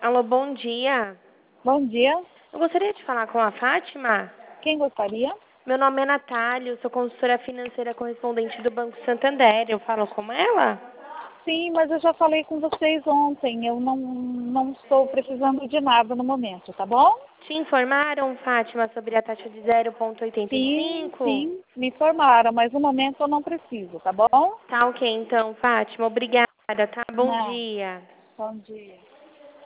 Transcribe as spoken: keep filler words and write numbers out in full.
Alô, bom dia. Bom dia. Eu gostaria de falar com a Fátima. Quem gostaria? Meu nome é Natália, eu sou consultora financeira correspondente do Banco Santander. Eu falo com ela? Sim, mas eu já falei com vocês ontem. Eu não, não estou precisando de nada no momento, tá bom? Te informaram, Fátima, sobre a taxa de zero vírgula oitenta e Sim, cinco? sim, me informaram, mas no momento eu não preciso, tá bom? Tá ok, então, Fátima. Obrigada, tá? Bom Não, dia. bom dia.